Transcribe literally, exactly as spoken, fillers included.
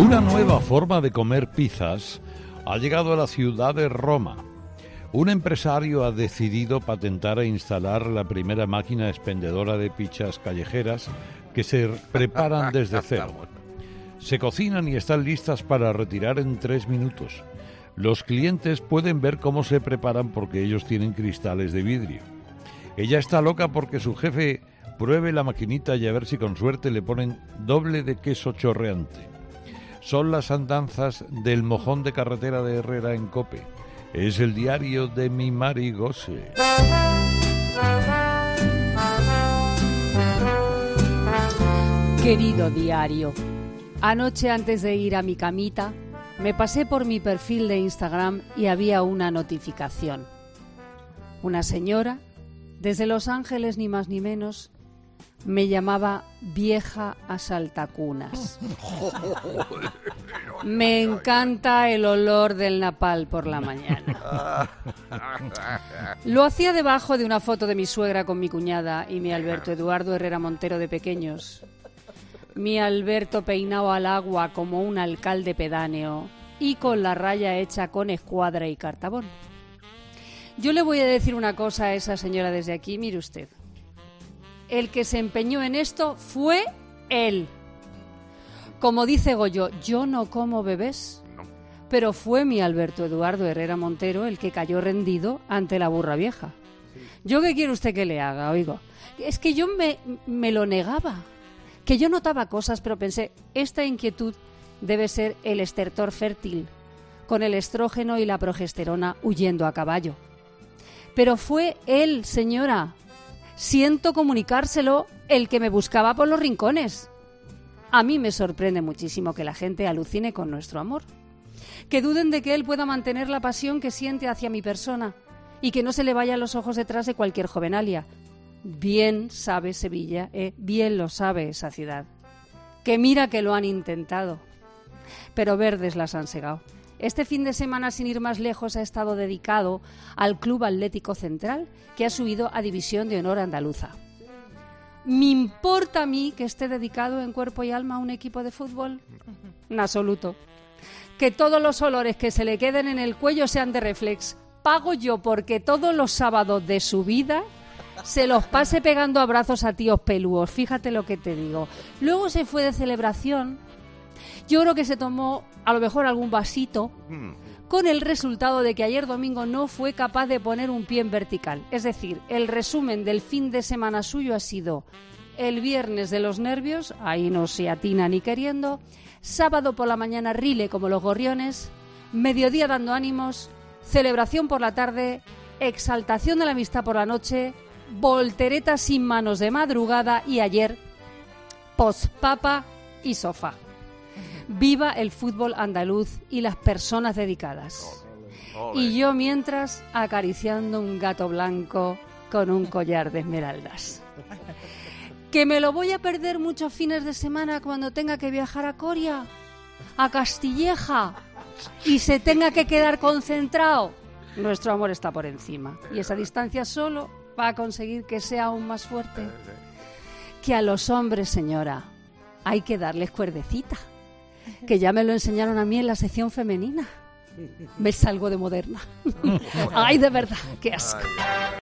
Una nueva forma de comer pizzas ha llegado a la ciudad de Roma. Un empresario ha decidido patentar e instalar la primera máquina expendedora de pizzas callejeras que se preparan desde cero. Se cocinan y están listas para retirar en tres minutos. Los clientes pueden ver cómo se preparan porque ellos tienen cristales de vidrio. Ella está loca porque su jefe pruebe la maquinita y a ver si con suerte le ponen doble de queso chorreante. Son las andanzas del mojón de carretera de Herrera en COPE. Es el diario de mi Marigose. Querido diario, anoche antes de ir a mi camita, me pasé por mi perfil de Instagram y había una notificación. Una señora, desde Los Ángeles ni más ni menos, me llamaba vieja asaltacunas. Me encanta el olor del napal por la mañana. Lo hacía debajo de una foto de mi suegra con mi cuñada y mi Alberto Eduardo Herrera Montero de pequeños. Mi Alberto peinado al agua como un alcalde pedáneo y con la raya hecha con escuadra y cartabón. Yo le voy a decir una cosa a esa señora desde aquí, mire usted. El que se empeñó en esto fue él. Como dice Goyo, yo no como bebés, pero fue mi Alberto Eduardo Herrera Montero el que cayó rendido ante la burra vieja. ¿Yo qué quiere usted que le haga? Oigo, es que yo me, me lo negaba, que yo notaba cosas, pero pensé, esta inquietud debe ser el estertor fértil, con el estrógeno y la progesterona huyendo a caballo. Pero fue él, señora, siento comunicárselo, el que me buscaba por los rincones. A mí me sorprende muchísimo que la gente alucine con nuestro amor, que duden de que él pueda mantener la pasión que siente hacia mi persona y que no se le vayan los ojos detrás de cualquier jovenalia. Bien sabe Sevilla, eh, bien lo sabe esa ciudad, que mira que lo han intentado, pero verdes las han segado. Este fin de semana, sin ir más lejos, ha estado dedicado al Club Atlético Central, que ha subido a División de Honor Andaluza. ¿Me importa a mí que esté dedicado en cuerpo y alma a un equipo de fútbol? En absoluto. Que todos los olores que se le queden en el cuello sean de Reflex. Pago yo porque todos los sábados de su vida se los pase pegando abrazos a tíos pelúos. Fíjate lo que te digo. Luego se fue de celebración. Yo creo que se tomó a lo mejor algún vasito, con el resultado de que ayer domingo no fue capaz de poner un pie en vertical. Es decir, el resumen del fin de semana suyo ha sido el viernes de los nervios, ahí no se atina ni queriendo, sábado por la mañana rile como los gorriones, mediodía dando ánimos, celebración por la tarde, exaltación de la amistad por la noche, voltereta sin manos de madrugada y ayer pospapa y sofá. Viva el fútbol andaluz y las personas dedicadas. Y yo mientras acariciando un gato blanco con un collar de esmeraldas. ¿Que me lo voy a perder muchos fines de semana cuando tenga que viajar a Coria, a Castilleja y se tenga que quedar concentrado? Nuestro amor está por encima y esa distancia solo va a conseguir que sea aún más fuerte. Que a los hombres, señora, hay que darles cuerdecita, que ya me lo enseñaron a mí en la sección femenina. Me salgo de moderna. Ay, de verdad, qué asco.